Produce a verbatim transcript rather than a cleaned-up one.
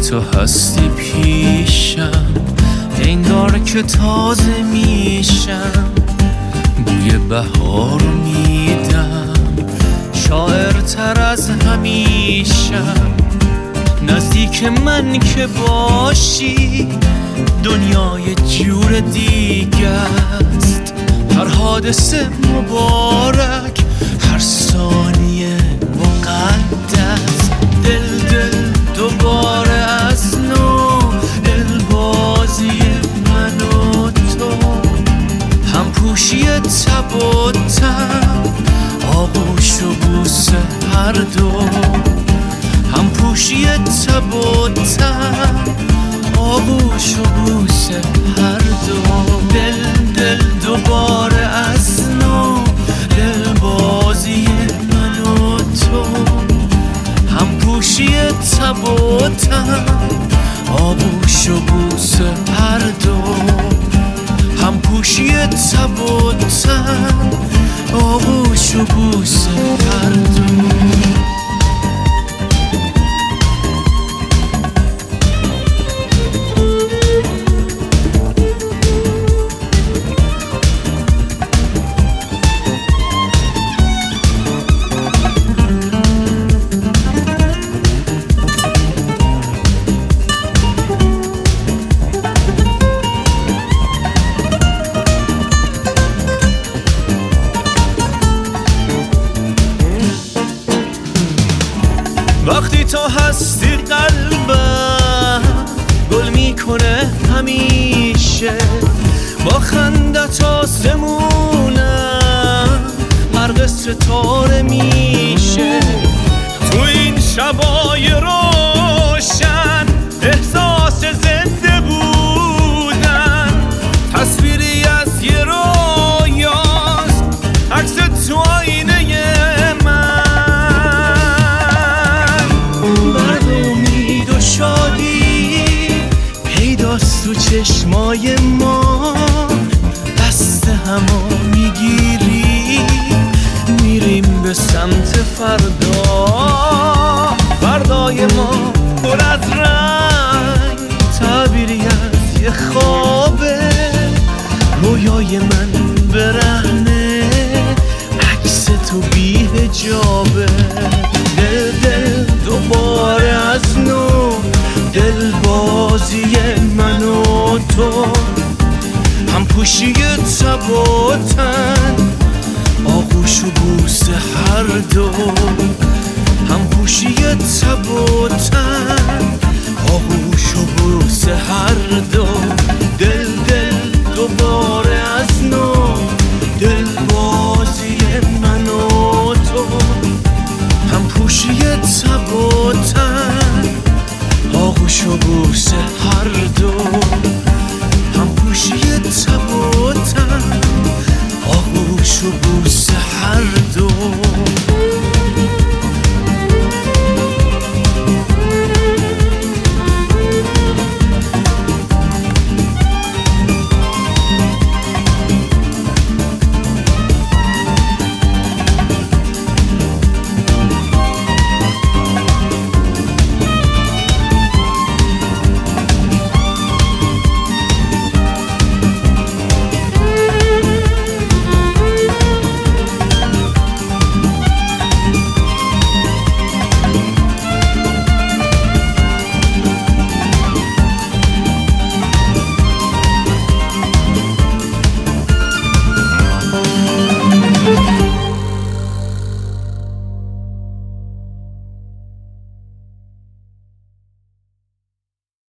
تو هستی پیشم، انگار که تازه میشم، بوی بهار میدم، شاعرتر از همیشم. نزدیک من که باشی دنیای جور دیگه است. هر حادثه مبارک، هر ثانیه مقدس. دل دل دوباره از نو، دل بازی من و تو، هم پوشی تب و تب، آغوش و بوسه هر دو، هم پوشی تب و تب، آغوش و بوسه هر دو. دل دل دوباره از نو، دل بازی من و تو، هم پوشی تب و تب، آغوش و بوسه هر دو، هم پوشی تب و تب، آغوش و بوسه هر دو. وقتی تو هستی قلبم گل میکنه همیشه، با خندت آسمونم غرق ستاره میشه. تو این شبای روشن احساس زنده بودن، تصویری از یه رویاست، عکس تو آینه تو چشمای ما. دست همو میگیری میریم به سمت فردا، فردای ما پر از رنگ، تعبیری از یه خوابه، رویای من برهنه، عکس تو بی حجابه. دل دل دوباره از نو، دل بازی من و تو، هم پوشی تب و تن، آغوش و بوسه هر دو، هم پوشی تب و